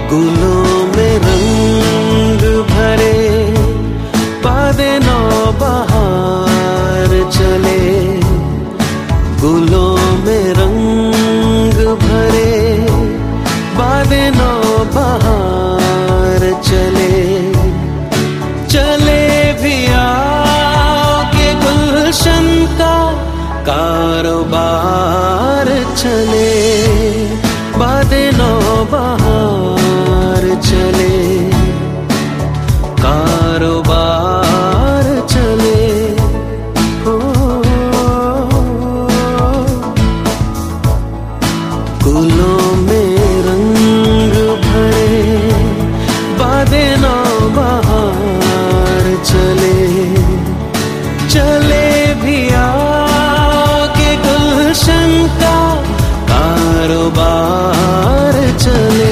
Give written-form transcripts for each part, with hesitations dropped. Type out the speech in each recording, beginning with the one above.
गुलों में रंग भरे, बादे नौ बहार चले। गुलों में रंग भरे, बादे नौ बहार चले। चले भी आगे गुलशन का कारोबार चले। बादे नौ बहार चले, कारोबार चले। हो गुलों में रंग भरे, बादे नौ बहार चले। चले भी आगे गुलशन का कारोबार चले।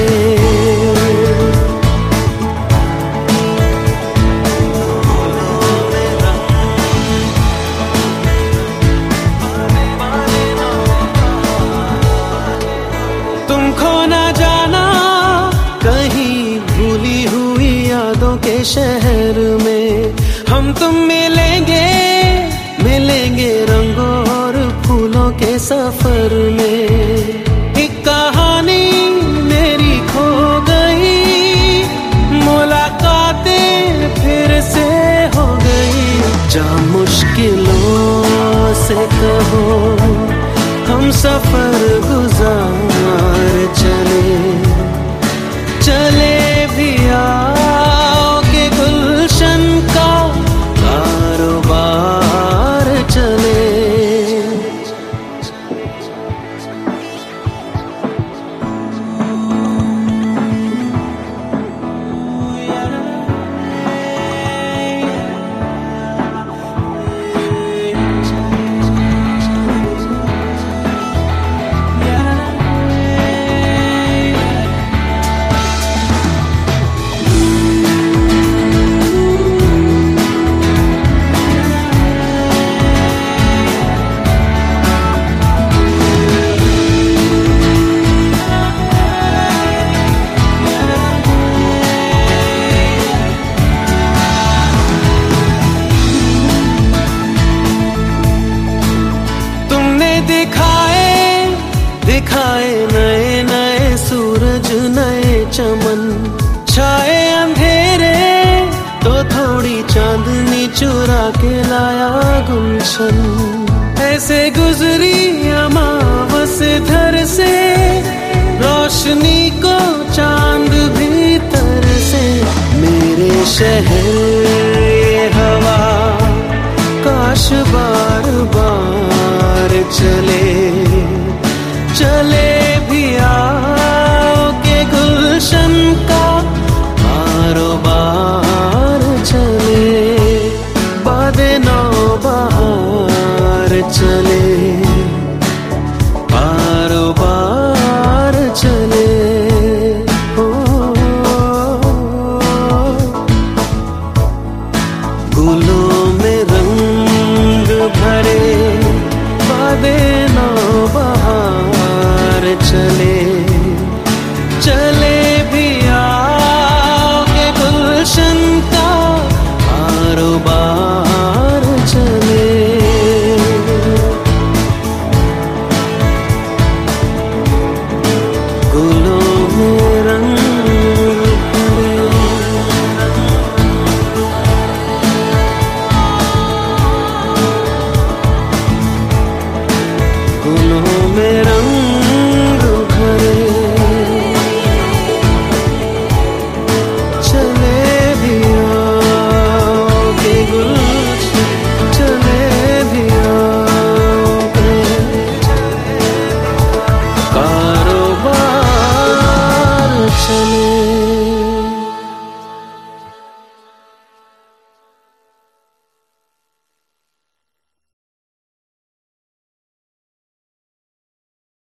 तुमको ना जाना कहीं भूली हुई यादों के शहर में, हम तुम मिलेंगे मिलेंगे रंगों और फूलों के सफर में। एक कहानी मेरी खो गई, मुलाकातें फिर से हो गई। जा मुश्किलों से कहो हम सफर गुजार चले। चले भी आओगे गुलशन का कारोबार चले। दिखाए नए नए सूरज नए चमन, छाए अंधेरे तो थोड़ी चांदनी चुरा के लाया गुलशन। ऐसे गुजरी अमावस धर से, रोशनी को चांद भीतर से। मेरे शहर ये हवा काश बार बार चले। चले भी आओगे गुलशन का कारोबार चले। बादे नौ बहार चले, कारोबार चले। हो गुलों में रंग भरे, बादे नौ बहार चले। चले भी आओगे गुलशन का कारोबार चले। गुलों में रंग भरे, गुलों में रंग भरे। चले भी आओगे गुलशन, चले भी आओगे कारोबार चले।